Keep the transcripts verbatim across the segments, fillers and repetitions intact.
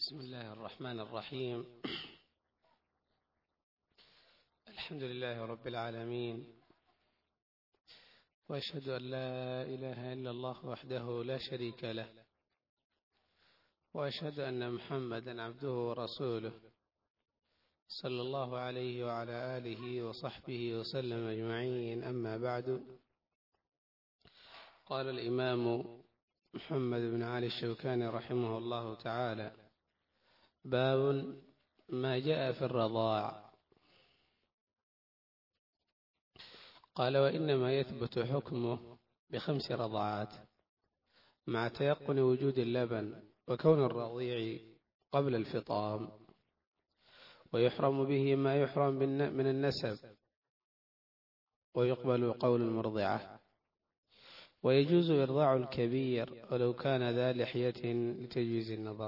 بسم الله الرحمن الرحيم. الحمد لله رب العالمين، وأشهد أن لا إله إلا الله وحده لا شريك له، وأشهد أن محمدا عبده ورسوله صلى الله عليه وعلى آله وصحبه وسلم أجمعين. أما بعد، قال الإمام محمد بن علي الشوكاني رحمه الله تعالى: باب ما جاء في الرضاع. قال: وإنما يثبت حكمه بخمس رضعات مع تيقن وجود اللبن وكون الرضيع قبل الفطام، ويحرم به ما يحرم من النسب، ويقبل قول المرضعة، ويجوز إرضاع الكبير ولو كان ذا لحية لتجويز النظر.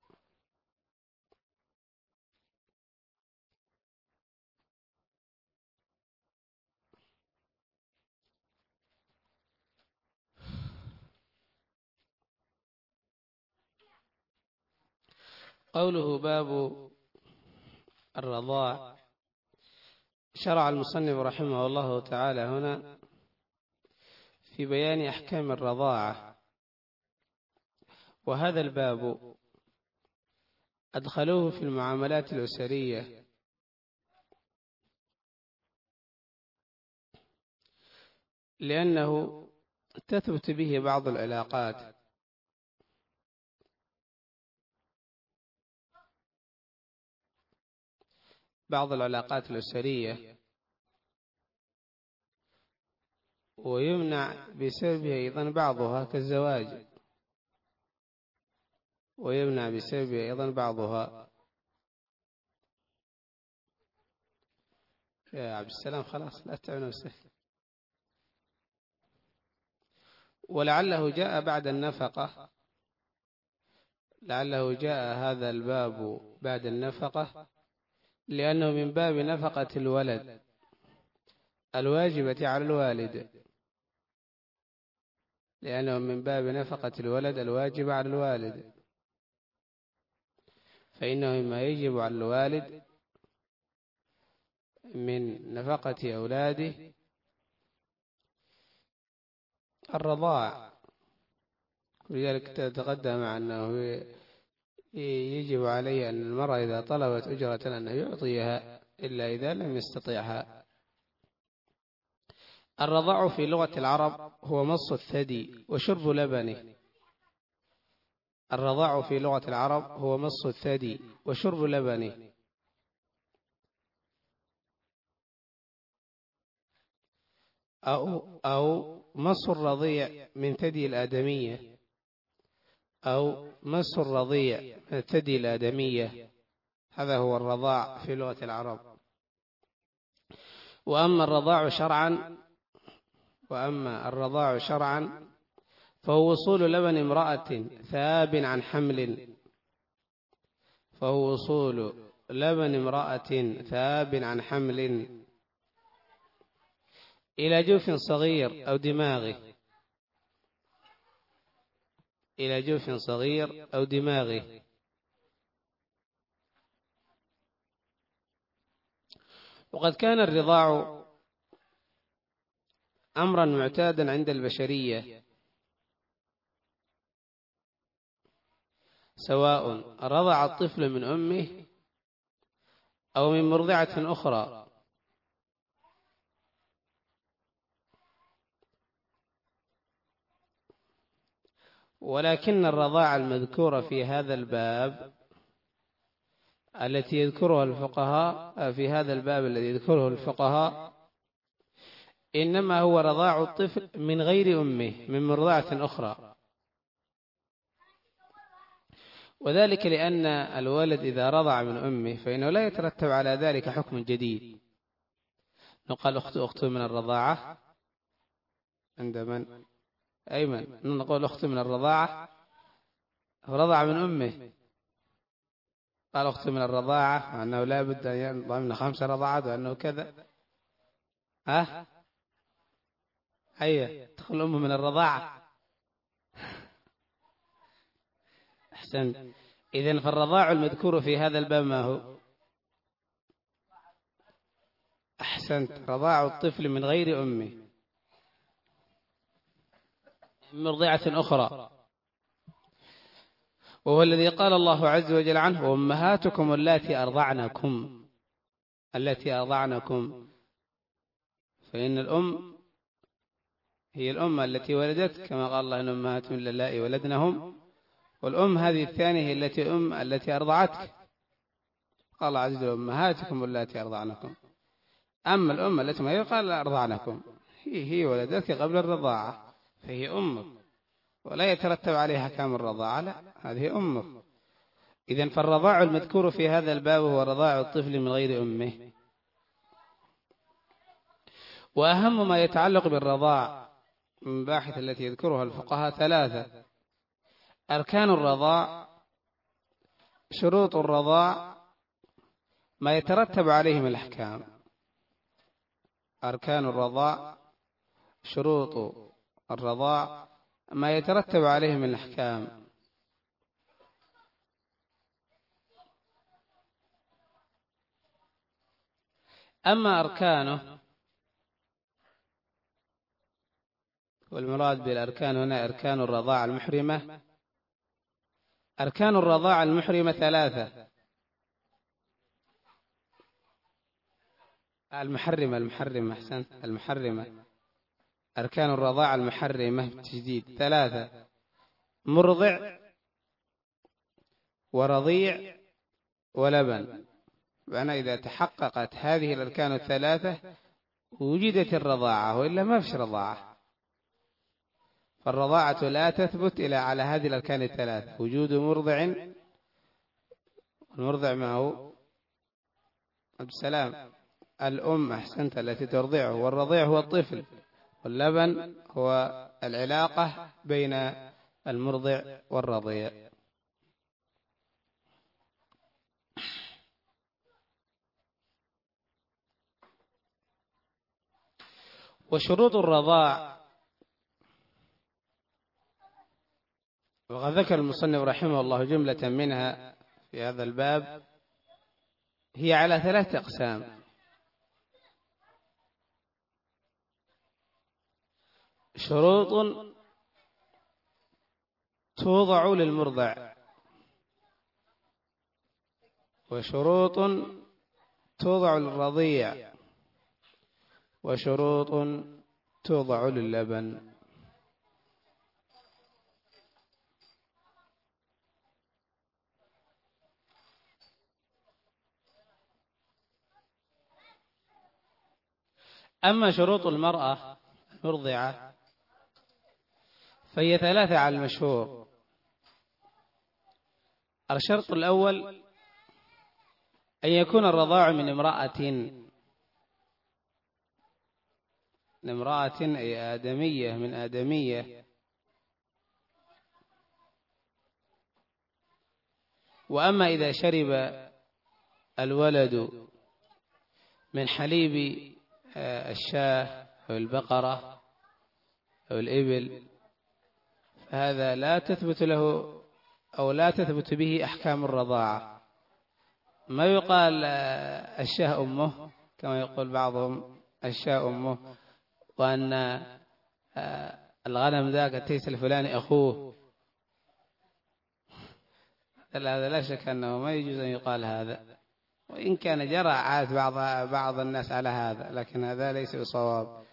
قوله باب الرضاع، شرع المصنف رحمه الله تعالى هنا في بيان أحكام الرضاعة، وهذا الباب أدخلوه في المعاملات الأسرية، لأنه تثبت به بعض العلاقات، بعض العلاقات الأسرية، ويمنع بسببها أيضا بعضها كالزواج، ويمنع بسببها أيضا بعضها. يا عبد السلام خلاص لا تتعب نفسك. ولعله جاء بعد النفقة، لعله جاء هذا الباب بعد النفقة، لأنه من باب نفقة الولد الواجبة على الوالد، لأنه من باب نفقة الولد الواجبة على الوالد، فإنه مما يجب على الوالد من نفقة أولاده الرضاع. ولذلك تقدم أنه يجب عليه أن المرأة إذا طلبت أجرة أنه يعطيها إلا إذا لم يستطيعها. الرضاع في لغة العرب هو مص الثدي وشرب لبنه. الرضاع في لغة العرب هو مص الثدي وشرب لبنه، أو أو مص الرضيع من ثدي الآدمية، أو مص الرضيع من ثدي الآدمية. هذا هو الرضاع في لغة العرب. وأما الرضاع شرعا وأما الرضاع شرعا فهو وصول لبن امرأة ثاب عن حمل فهو وصول لبن امرأة ثاب عن حمل إلى جوف صغير أو دماغه إلى جوف صغير أو دماغه. وقد كان الرضاع أمرا معتادا عند البشرية، سواء رضع الطفل من أمه أو من مرضعة أخرى. ولكن الرضاعة المذكورة في هذا الباب التي يذكرها الفقهاء في هذا الباب الذي يذكره الفقهاء إنما هو رضاع الطفل من غير أمه من مرضعة أخرى، وذلك لأن الولد إذا رضع من أمه فإنه لا يترتب على ذلك حكم جديد. نقول أخت أخت من الرضاعة عند من؟ أيمن. نقول أخت من الرضاعة رضع من أمه، قال أخت من الرضاعة أنه لا بد أن يضمن خمس رضعات وأنه كذا. ها هيا تدخل أمه من الرضاعة. أحسن. إذن فالرضاع المذكور في هذا الباب ما هو؟ أحسنت، رضاع الطفل من غير أمه مرضعة أخرى، وهو الذي قال الله عز وجل عنه: وأمهاتكم اللاتي أرضعنكم، التي أرضعنكم، فإن الأم هي الأم التي ولدت، كما قال الله: إن أمهاتهم اللائي ولدنهم، والأم هذه الثانية هي التي أم التي أرضعتك. قال الله عز وجل: أمهاتكم اللاتي أرضعنكم. أما الأم التي ما يقال أرضعنكم هي هي ولدتك قبل الرضاعة، فهي أمك، ولا يترتب عليها أحكام الرضاعة، لا، هذه أمك. إذن فالرضاع المذكور في هذا الباب هو رضاع الطفل من غير أمه. وأهم ما يتعلق بالرضاع من المباحث التي يذكرها الفقهاء ثلاثة: أركان الرضاع، شروط الرضاع، ما يترتب عليه من الأحكام. أركان الرضاع، شروط الرضاع، ما يترتب عليه من الأحكام. أما أركانه، والمراد بالأركان هنا أركان الرضاعة المحرمة. أركان الرضاعة المحرمة ثلاثة: المحرمة المحرمة أحسن المحرمة أركان الرضاعة المحرمة بالتجديد ثلاثة: مرضع ورضيع ولبن. وأنا إذا تحققت هذه الأركان الثلاثة وجدت الرضاعة، وإلا ما فيش رضاعة. فالرضاعة لا تثبت إلا على هذه الأركان الثلاثة: وجود مرضع، المرضع ما هو؟ عبد السلام، الأم أحسنت التي ترضعه، والرضيع هو الطفل، واللبن هو العلاقة بين المرضع والرضيع. وشروط الرضاع، وقد ذكر المصنف رحمه الله جملة منها في هذا الباب، هي على ثلاثة أقسام: شروط توضع للمرضع، وشروط توضع للرضيع، وشروط توضع للبن. أما شروط المرأة المرضعة فهي ثلاثة على المشهور. الشرط الأول أن يكون الرضاع من امرأة، من امرأة أي آدمية، من آدمية. وأما إذا شرب الولد من حليب الشاة أو البقرة أو الإبل فهذا لا تثبت له أو لا تثبت به أحكام الرضاعة. ما يقال الشاة أمه كما يقول بعضهم الشاة أمه، وأن الغنم ذاك التيس الفلاني أخوه. هذا لا شك أنه ما يجوز أن يقال هذا، وإن كان جرى عاد بعض بعض الناس على هذا، لكن هذا ليس بصواب.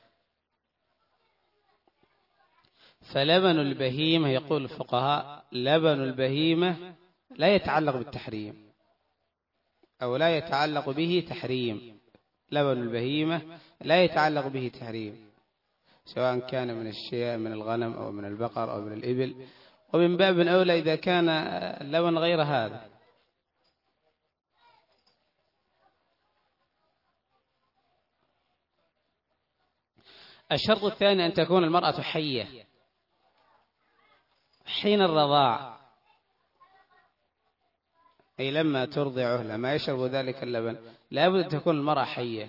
فلبن البهيمة، يقول الفقهاء، لبن البهيمة لا يتعلق بالتحريم أو لا يتعلق به تحريم. لبن البهيمة لا يتعلق به تحريم، سواء كان من الشياء، من الغنم أو من البقر أو من الإبل، ومن باب أولى إذا كان اللبن غير هذا. الشرط الثاني أن تكون المرأة حية حين الرضاع، أي لما ترضعه، لما يشرب ذلك اللبن لا بد أن تكون المرأة حية،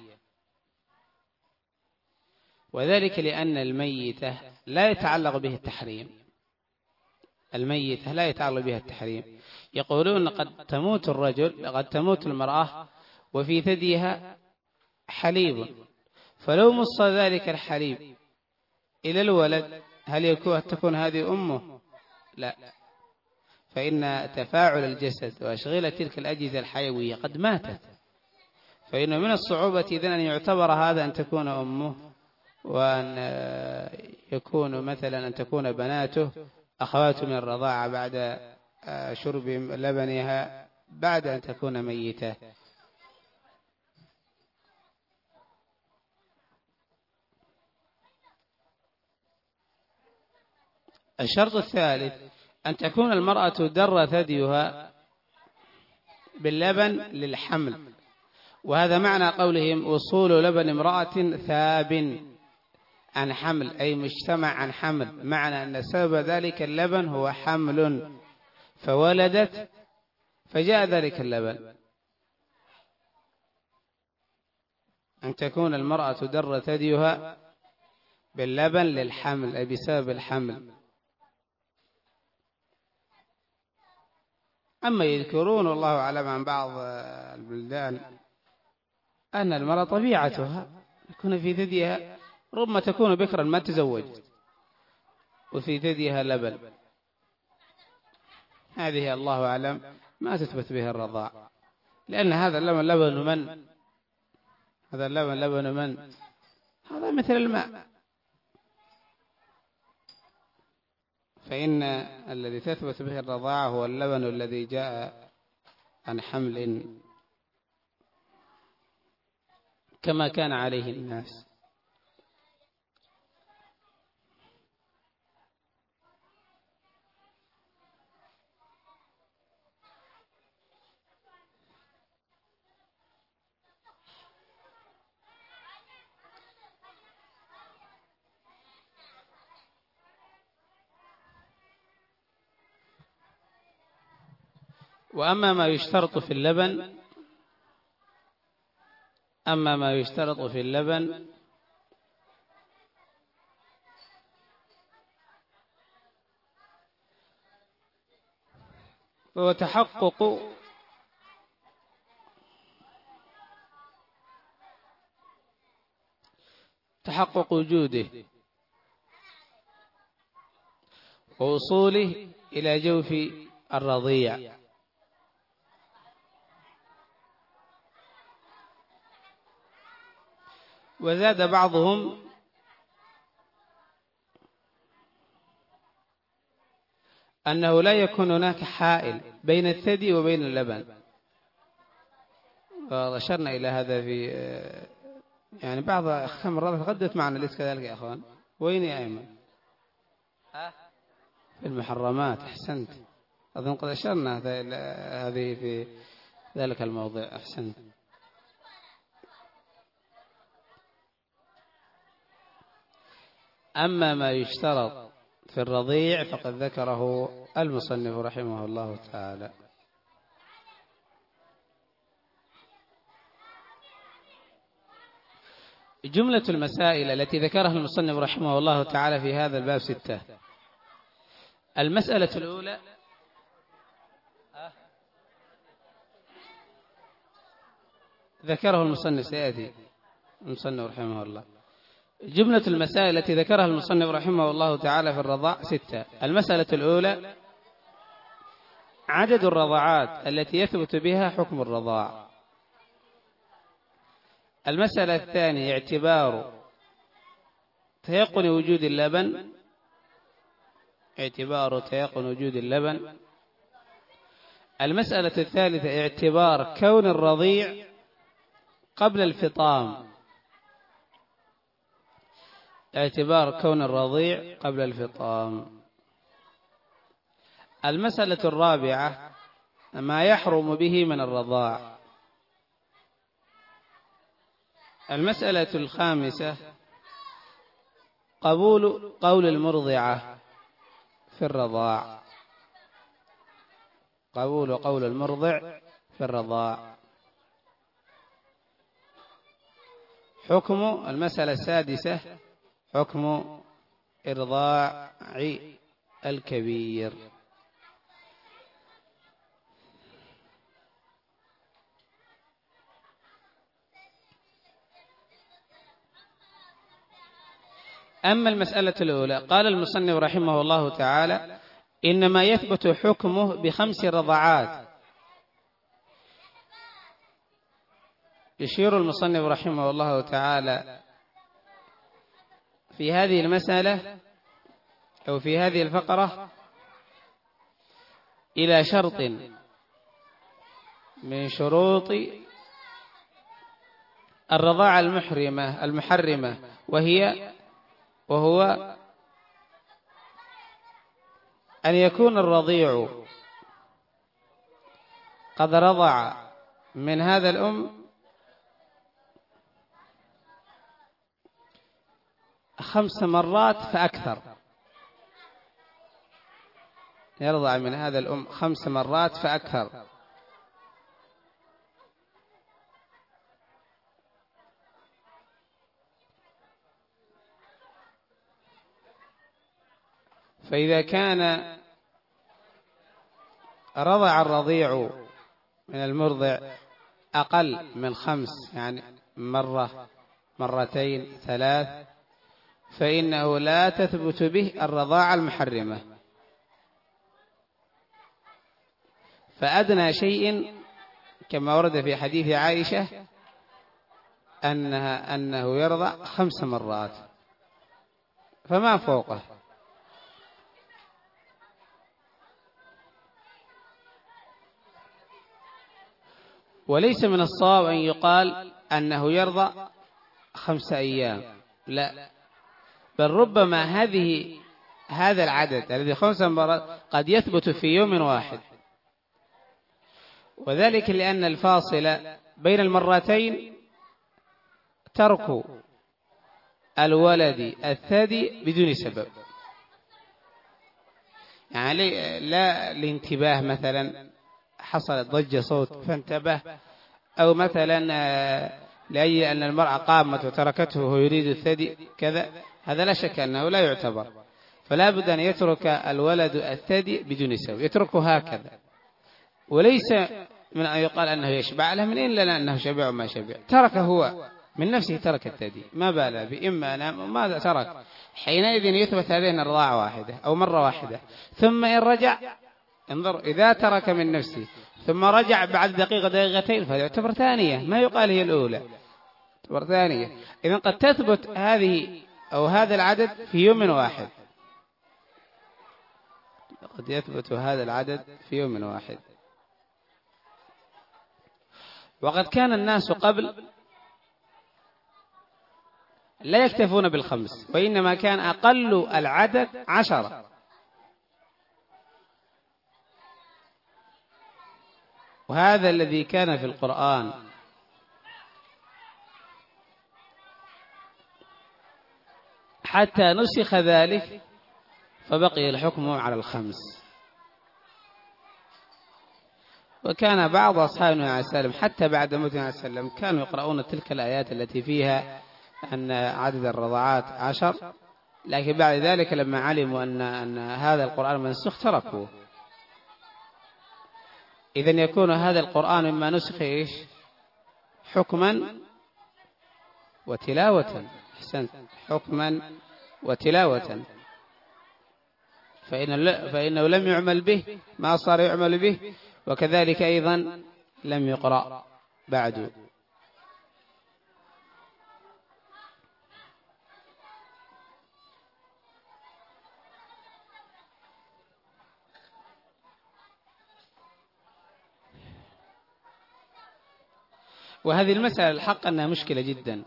وذلك لأن الميتة لا يتعلق به التحريم. الميتة لا يتعلق بها التحريم. يقولون قد تموت الرجل قد تموت المرأة وفي ثديها حليب، فلو مص ذلك الحليب إلى الولد هل يكون تكون هذه أمه؟ لا، فإن تفاعل الجسد وأشغلة تلك الأجهزة الحيوية قد ماتت، فإنه من الصعوبة إذن أن يعتبر هذا أن تكون أمه، وأن يكون مثلا أن تكون بناته أخواته من الرضاعة بعد شرب لبنها بعد أن تكون ميتة. الشرط الثالث أن تكون المرأة در ثديها باللبن للحمل، وهذا معنى قولهم وصول لبن امرأة ثاب عن حمل، أي مجتمع عن حمل، معنى أن سبب ذلك اللبن هو حمل فولدت فجاء ذلك اللبن. أن تكون المرأة در ثديها باللبن للحمل، أي بسبب الحمل. أما يذكرون والله أعلم عن بعض البلدان أن المرأة طبيعتها يكون في ثديها، ربما تكون بكرا ما تزوجت وفي ثديها لبن، هذه الله أعلم ما تثبت بها الرضاع، لأن هذا اللبن لبن من هذا اللبن لبن من هذا مثل الماء، فإن الذي تثبت به الرضاعة هو اللبن الذي جاء عن حمل كما كان عليه الناس. وأما ما يشترط في اللبن أما ما يشترط في اللبن هو تحقق تحقق وجوده ووصوله إلى جوف الرضيع. وزاد بعضهم أنه لا يكون هناك حائل بين الثدي وبين اللبن، وأشرنا إلى هذا في يعني بعض أحكام الرضع تقدمت معنا، ليس كذلك يا أخوان؟ وين يا أيمن؟ في المحرمات، أحسنت، أظن قد أشرنا هذه في ذلك الموضع، أحسنت. أما ما يشترط في الرضيع فقد ذكره المصنف رحمه الله تعالى. جملة المسائل التي ذكرها المصنف رحمه الله تعالى في هذا الباب ستة. المسألة الأولى ذكره المصنف، سيأتي المصنف رحمه الله. جملة المسائل التي ذكرها المصنف رحمه الله تعالى في الرضاع ستة. المسألة الأولى عدد الرضاعات التي يثبت بها حكم الرضاع. المسألة الثانية اعتبار تيقن وجود اللبن اعتبار تيقن وجود اللبن. المسألة الثالثة اعتبار كون الرضيع قبل الفطام اعتبار كون الرضيع قبل الفطام. المسألة الرابعة ما يحرم به من الرضاع. المسألة الخامسة قبول قول المرضعة في الرضاع قبول قول المرضع في الرضاع. حكم المسألة السادسة حكم إرضاع الكبير. أما المسألة الأولى قال المصنف رحمه الله تعالى إنما يثبت حكمه بخمس رضعات. يشير المصنف رحمه الله تعالى في هذه المسألة أو في هذه الفقرة إلى شرط من شروط الرضاعة المحرمة المحرمة وهي وهو أن يكون الرضيع قد رضع من هذا الأم خمس مرات فأكثر، يرضع من هذا الأم خمس مرات فأكثر. فإذا كان رضع الرضيع من المرضع أقل من خمس، يعني مرة مرتين ثلاث، فإنه لا تثبت به الرضاعة المحرمة. فأدنى شيء كما ورد في حديث عائشة أنها أنه يرضع خمس مرات فما فوقه. وليس من الصواب أن يقال أنه يرضع خمس أيام، لا، بل ربما هذه هذا العدد الذي خمس مرات قد يثبت في يوم واحد، وذلك لأن الفاصل بين المرتين ترك الولد الثدي بدون سبب، يعني لا لانتباه، مثلا حصلت ضجة صوت فانتبه، أو مثلا لأجل أن المرأة قامت وتركته وهو يريد الثدي كذا، هذا لا شك أنه لا يعتبر. فلا بد أن يترك الولد الثدي بدون سبب، يتركه هكذا، وليس من أن يقال أنه يشبع له، من إن لنا أنه شبع وما شبع، ترك هو من نفسه، ترك الثدي ما بال بإما نام ماذا ترك، حينئذ يثبت هذين الرضاعة واحدة أو مرة واحدة. ثم إن رجع، انظر، إذا ترك من نفسه ثم رجع بعد دقيقة دقيقتين فيعتبر ثانية، ما يقال هي الأولى، تعتبر ثانية. إذن قد تثبت هذه أو هذا العدد في يوم واحد، قد يثبت هذا العدد في يوم واحد. وقد كان الناس قبل لا يكتفون بالخمس، وإنما كان أقل العدد عشرة، وهذا الذي كان في القرآن. حتى نسخ ذلك فبقي الحكم على الخمس. وكان بعض أصحاب النبي عليه السلام حتى بعد موت النبي عليه السلام كانوا يقرؤون تلك الآيات التي فيها أن عدد الرضعات عشر، لكن بعد ذلك لما علموا أن أن هذا القرآن منسوخ تركوه. إذن يكون هذا القرآن مما نسخ إيش؟ حكما وتلاوة. أحسنت، حكما وتلاوة، فإنه لم يعمل به، ما صار يعمل به، وكذلك أيضا لم يقرأ بعد. وهذه المسألة الحق أنها مشكلة جدا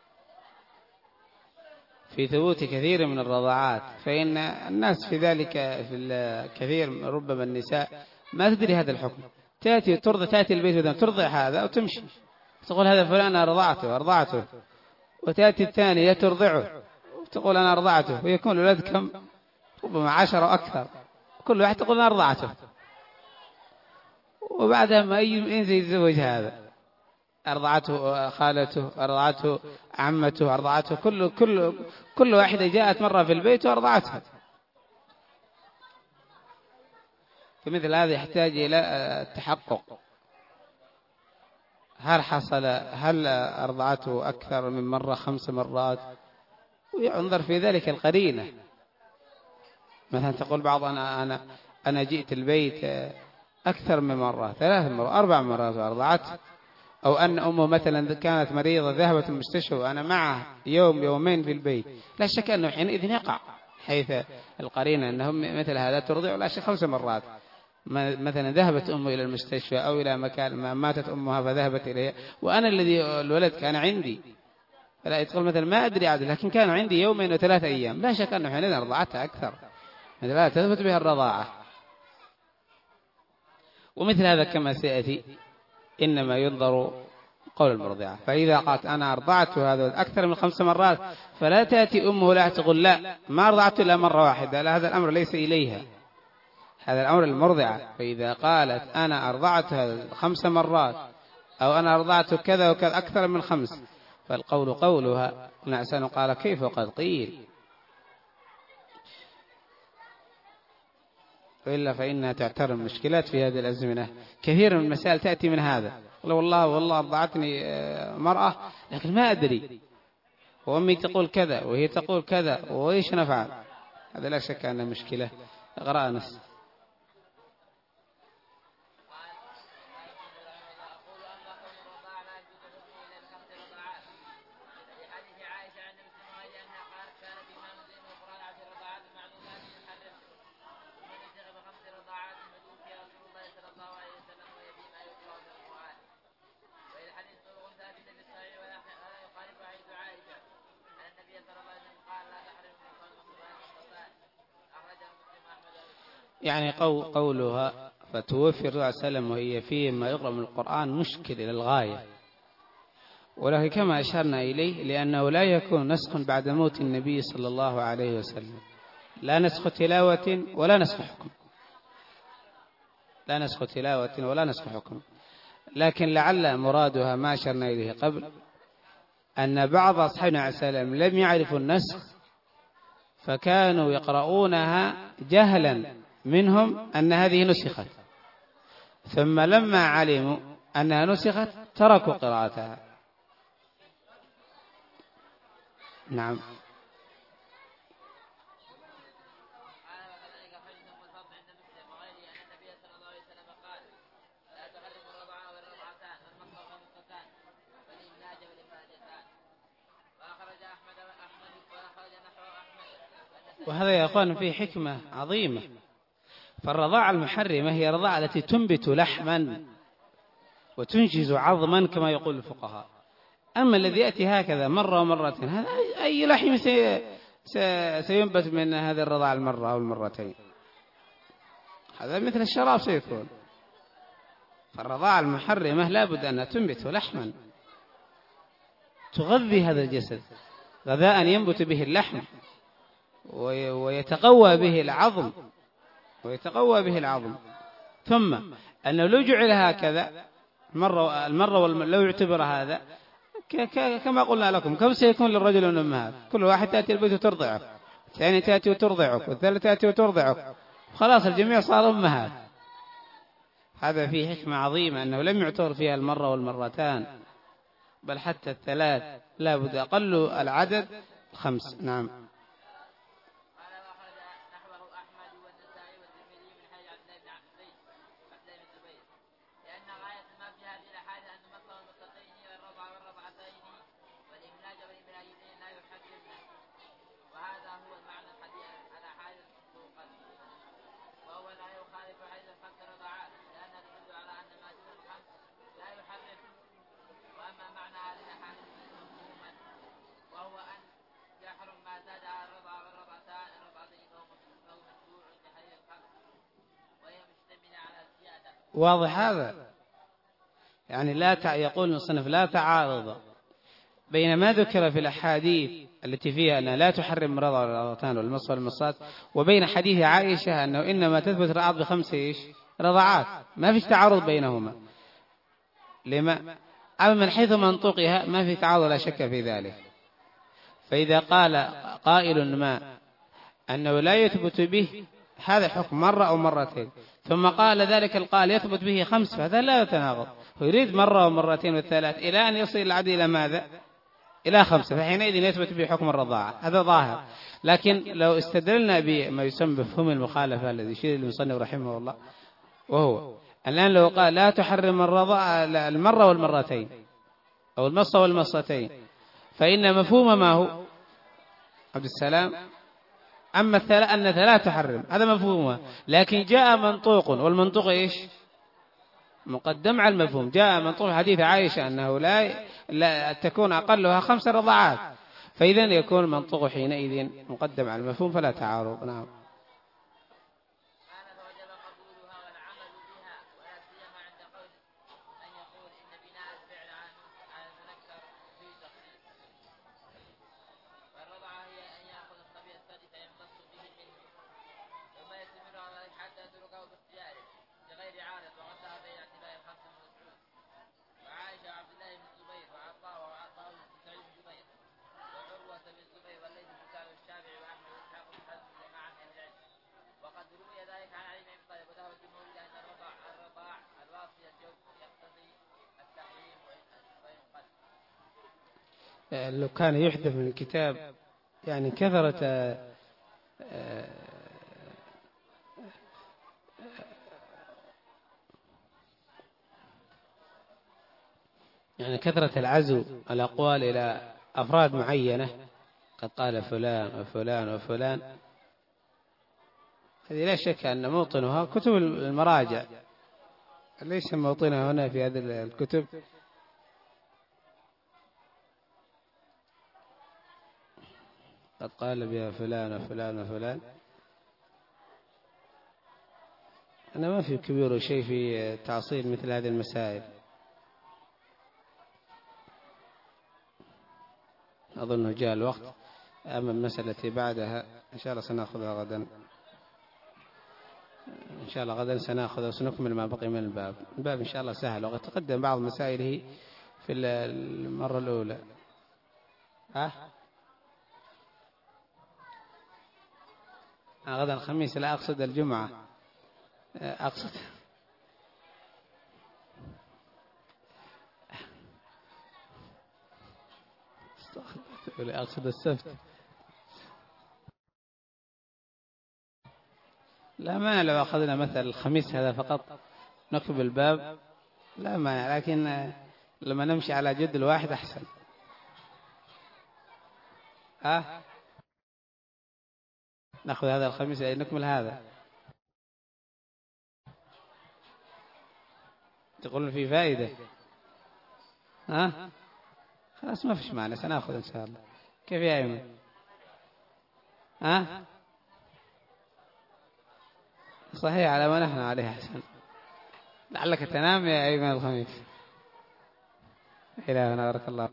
في ثبوت كثير من الرضاعات، فإن الناس في ذلك في الكثير ربما النساء ما تدري هذا الحكم، تأتي ترضع، تأتي البيت بدنا ترضع هذا وتمشي تقول هذا فلان أرضعته أرضعته، وتأتي الثانية ترضعه وتقول أنا أرضعته، ويكون الولد كم؟ ربما عشرة وأكثر، كل واحد تقول أنا أرضعته، وبعدها ما ينزل يتزوج هذا، أرضعته خالته، أرضعته عمته، أرضعته كل كل كل واحدة جاءت مرة في البيت وأرضعتها. فمثل هذا يحتاج إلى التحقق، هل حصل، هل أرضعته أكثر من مرة، خمس مرات، وينظر في ذلك القرينة. مثلا تقول بعض أنا أنا أنا جئت البيت أكثر من مرة، ثلاث مرات أربع مرات وأرضعته، أو أن أمه مثلا كانت مريضة ذهبت المستشفى وأنا معه يوم يومين في البيت، لا شك أنه حينئذ يقع حيث القرينة أنهم مثل هذا ترضع لا شك خمس مرات. مثلا ذهبت أمه إلى المستشفى أو إلى مكان ما ماتت أمها فذهبت إليه، وأنا الذي الولد كان عندي، فلا يدخل مثلا ما أدري عاد، لكن كان عندي يومين وثلاثة أيام، لا شك أنه حينئذ رضعتها أكثر، لا تثبت بها الرضاعة. ومثل هذا كما سيأتي إنما ينظر قول المرضعة، فإذا قالت أنا أرضعت هذا أكثر من خمس مرات فلا تأتي أمه لا تقول لا ما أرضعت إلا مرة واحدة، لا، هذا الأمر ليس إليها، هذا الأمر المرضعة. فإذا قالت أنا أرضعت هذا خمس مرات أو أنا أرضعت كذا وكذا أكثر من خمس، فالقول قولها. نعسان قال كيف وقد قيل، وإلا فإنها تعترض مشكلات في هذه الأزمنة. كثير من المسائل تأتي من هذا، والله والله أرضعتني مرأة لكن ما أدري، وأمي تقول كذا وهي تقول كذا وإيش نفعل، هذا لا شك أنه مشكلة. اقرأ نص. يعني قولها فتوفي الرسول صلى الله عليه وسلم وهي فيه ما يقرأ من القرآن مشكل إلى الغاية، ولكن كما أشرنا إليه لأنه لا يكون نسخ بعد موت النبي صلى الله عليه وسلم، لا نسخ تلاوة ولا نسخ حكم، لا نسخ تلاوة ولا نسخ حكم. لكن لعل مرادها ما أشرنا إليه قبل أن بعض أصحابنا عليه السلام لم يعرفوا النسخ فكانوا يقرؤونها جهلا منهم أن هذه نسخت، ثم لما علموا أنها نسخت تركوا قراءتها. نعم. وهذا يا أخوان فيه حكمة عظيمة، فالرضاعة المحرمة هي الرضاعة التي تنبت لحما وتنجز عظما كما يقول الفقهاء. أما الذي يأتي هكذا مرة ومرتين هذا أي لحم سينبت من هذه الرضاعة المرة أو المرتين، هذا مثل الشراب سيكون. فالرضاعة المحرمة لا بد أنها تنبت لحما تغذي هذا الجسد غذاء ينبت به اللحم ويتقوى به العظم ويتقوى به العظم. ثم أنه لو جعل هكذا المرة المرة لو يعتبر هذا كما قلنا لكم كم سيكون للرجل والأمهات، كل واحد تأتي البيت وترضعه، الثاني تأتي وترضعك، والثالث تأتي وترضعك، خلاص الجميع صار أمهات. هذا فيه حكمة عظيمة أنه لم يعتبر فيها المرة والمرتان بل حتى الثلاث، لا بد أقل العدد خمس. نعم. واضح هذا؟ يعني لا تع... يقول المصنف لا تعارض بين ما ذكر في الأحاديث التي فيها أنها لا تحرم الرضع والرضعتان والمص والمصات وبين حديث عائشة أنه إنما تثبت الرضاعة بخمس إيش رضعات، ما في تعارض بينهما. لما؟ أما من حيث منطقها ما في تعارض لا شك في ذلك. فإذا قال قائل ما أنه لا يثبت به هذا حكم مرة أو مرتين، ثم قال ذلك القائل يثبت به خمس، فهذا لا يتناقض، ويريد مرة ومرتين والثلاث إلى أن يصل العدد إلى ماذا؟ إلى خمسة، فحينئذ يثبت به حكم الرضاعة، هذا ظاهر. لكن لو استدلنا بما يسمى بفهم المخالفة الذي يشير المصنف رحمه الله، وهو الآن لو قال لا تحرم الرضاعة المرة والمرتين أو المصة والمصتين، فإن مفهوم ما هو عبد السلام أما أن ثلاث تحرم هذا مفهومها، لكن جاء منطوق، والمنطوق إيش؟ مقدم على المفهوم. جاء منطوق حديث عائشة أنه لا, لا تكون أقلها خمس رضعات، فإذا يكون المنطوق حينئذ مقدم على المفهوم فلا تعارض. نعم. لو كان يحذف من الكتاب يعني كثرة يعني كثرة العزو الأقوال إلى أفراد معينة، قد قال فلان وفلان وفلان، هذه لا شك أن موطنها كتب المراجع، ليس موطنها هنا في هذه الكتب. قد قال بها فلان وفلان وفلان، أنا ما في كبير شيء في تعصيل مثل هذه المسائل، أظنه جاء الوقت. أما المسألة التي بعدها إن شاء الله سنأخذها غدا، إن شاء الله غدا سنأخذها وسنكمل ما بقي من الباب. الباب إن شاء الله سهل، وقد تقدم بعض مسائله في المرة الأولى. ها غدا الخميس، لا أقصد الجمعة، أقصد أقصد السبت. لا مانع لو أخذنا مثل الخميس هذا فقط نكتب الباب، لا مانع، لكن لما نمشي على جد الواحد أحسن. ها نأخذ هذا الخميس نكمل هذا، تقولون في فائدة؟ ها خلاص ما فيش معنى، سنأخذ إن شاء الله. كيف يا أيمن؟ ها صحيح على ما نحن عليه أحسن، لعلك تنام يا أيمن الخميس. إلهنا بارك الله.